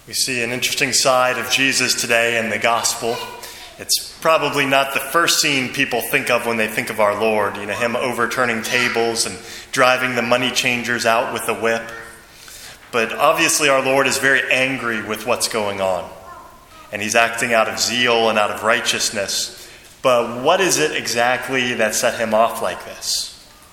We see an interesting side of Jesus today in the gospel. It's probably not the first scene people think of when they think of our Lord. Him overturning tables and driving the money changers out with a whip. But obviously our Lord is very angry with what's going on. And he's acting out of zeal and out of righteousness. But what is it exactly that set him off like this?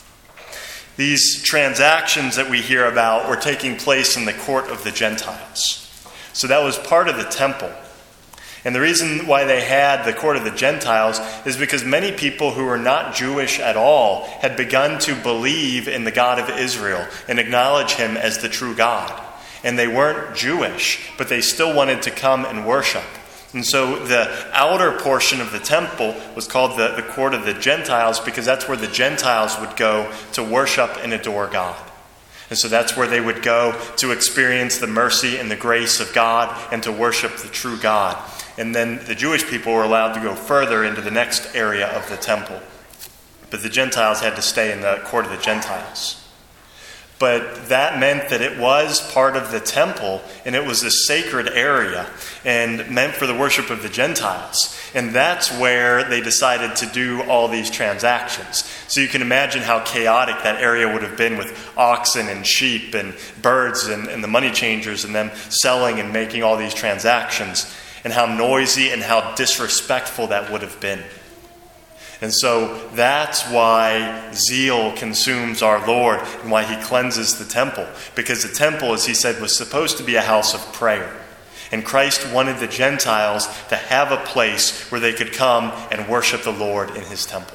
These transactions that we hear about were taking place in the court of the Gentiles. So that was part of the temple. And the reason why they had the court of the Gentiles is because many people who were not Jewish at all had begun to believe in the God of Israel and acknowledge him as the true God. And they weren't Jewish, but they still wanted to come and worship. And so the outer portion of the temple was called the court of the Gentiles because that's where the Gentiles would go to worship and adore God. And so that's where they would go to experience the mercy and the grace of God and to worship the true God. And then the Jewish people were allowed to go further into the next area of the temple. But the Gentiles had to stay in the court of the Gentiles. But that meant that it was part of the temple, and it was a sacred area, and meant for the worship of the Gentiles. And that's where they decided to do all these transactions. So you can imagine how chaotic that area would have been with oxen and sheep and birds and the money changers and them selling and making all these transactions, and how noisy and how disrespectful that would have been. And so that's why zeal consumes our Lord and why he cleanses the temple. Because the temple, as he said, was supposed to be a house of prayer. And Christ wanted the Gentiles to have a place where they could come and worship the Lord in his temple.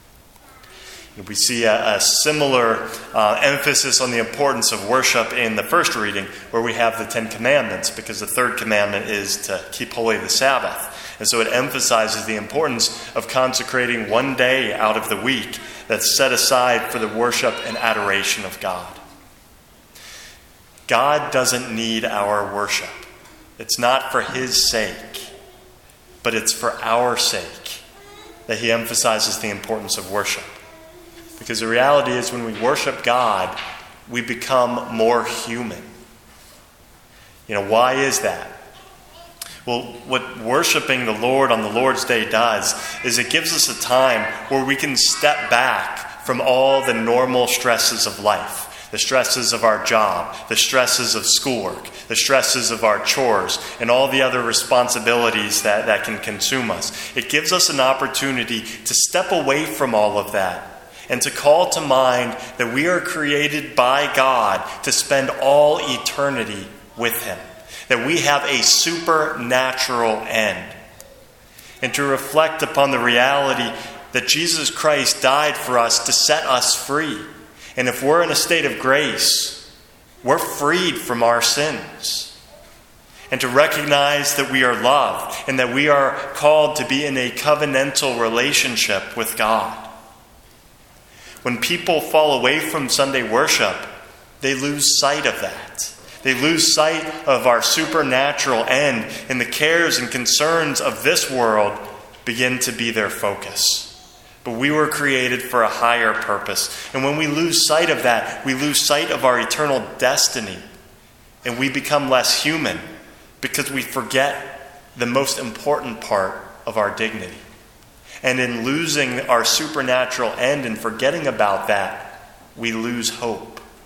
And we see a similar emphasis on the importance of worship in the first reading, where we have the Ten Commandments, because the third commandment is to keep holy the Sabbath. And so it emphasizes the importance of consecrating one day out of the week that's set aside for the worship and adoration of God. God doesn't need our worship. It's not for his sake, but it's for our sake that he emphasizes the importance of worship. Because the reality is when we worship God, we become more human. Why is that? Well, what worshiping the Lord on the Lord's Day does is it gives us a time where we can step back from all the normal stresses of life. The stresses of our job, the stresses of schoolwork, the stresses of our chores, and all the other responsibilities that can consume us. It gives us an opportunity to step away from all of that and to call to mind that we are created by God to spend all eternity with him. That we have a supernatural end. And to reflect upon the reality that Jesus Christ died for us to set us free. And if we're in a state of grace, we're freed from our sins. And to recognize that we are loved and that we are called to be in a covenantal relationship with God. When people fall away from Sunday worship, they lose sight of that. They lose sight of our supernatural end, and the cares and concerns of this world begin to be their focus. But we were created for a higher purpose. And when we lose sight of that, we lose sight of our eternal destiny. And we become less human because we forget the most important part of our dignity. And in losing our supernatural end and forgetting about that, we lose hope.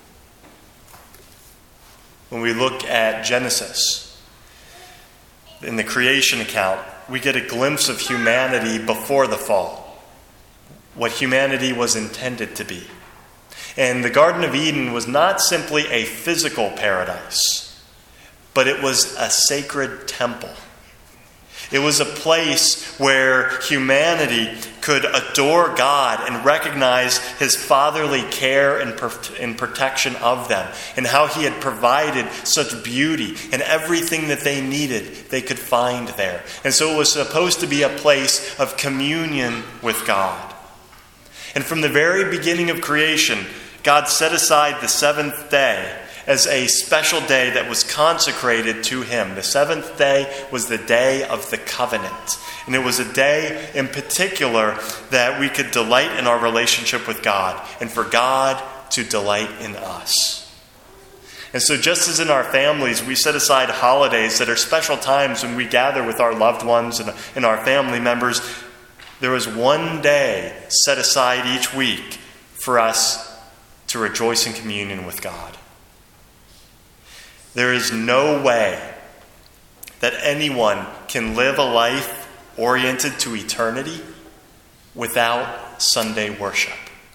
When we look at Genesis, in the creation account, we get a glimpse of humanity before the fall. What humanity was intended to be. And the Garden of Eden was not simply a physical paradise, but it was a sacred temple. It was a place where humanity could adore God and recognize his fatherly care and protection of them, and how he had provided such beauty and everything that they needed they could find there. And so it was supposed to be a place of communion with God. And from the very beginning of creation, God set aside the seventh day as a special day that was consecrated to him. The seventh day was the day of the covenant. And it was a day in particular that we could delight in our relationship with God and for God to delight in us. And so just as in our families, we set aside holidays that are special times when we gather with our loved ones and our family members, there was one day set aside each week for us to rejoice in communion with God. There is no way that anyone can live a life oriented to eternity without Sunday worship.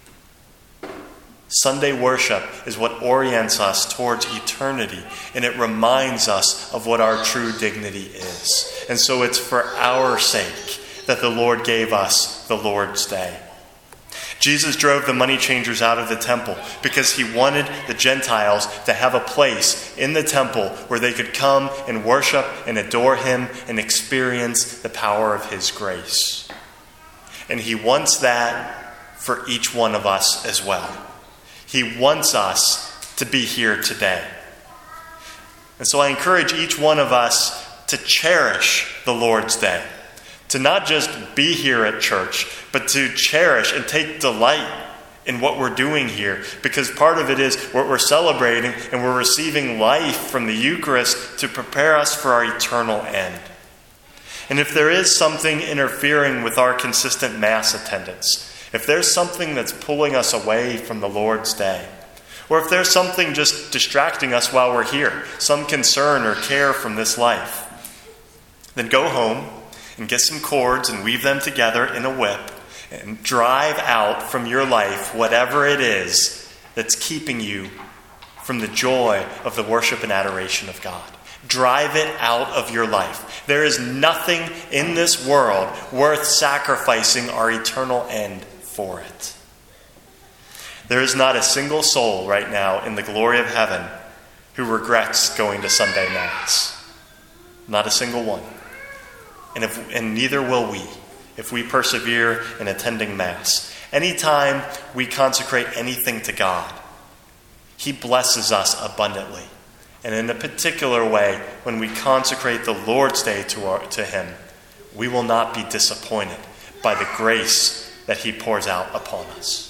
Sunday worship is what orients us towards eternity, and it reminds us of what our true dignity is. And so it's for our sake that the Lord gave us the Lord's Day. Jesus drove the money changers out of the temple because he wanted the Gentiles to have a place in the temple where they could come and worship and adore him and experience the power of his grace. And he wants that for each one of us as well. He wants us to be here today. And so I encourage each one of us to cherish the Lord's Day. To not just be here at church, but to cherish and take delight in what we're doing here. Because part of it is what we're celebrating, and we're receiving life from the Eucharist to prepare us for our eternal end. And if there is something interfering with our consistent Mass attendance, if there's something that's pulling us away from the Lord's Day, or if there's something just distracting us while we're here, some concern or care from this life, then go home and get some cords and weave them together in a whip and drive out from your life whatever it is that's keeping you from the joy of the worship and adoration of God. Drive it out of your life. There is nothing in this world worth sacrificing our eternal end for it. There is not a single soul right now in the glory of heaven who regrets going to Sunday Mass. Not a single one. And neither will we if we persevere in attending Mass. Anytime we consecrate anything to God, he blesses us abundantly. And in a particular way, when we consecrate the Lord's Day to him, we will not be disappointed by the grace that he pours out upon us.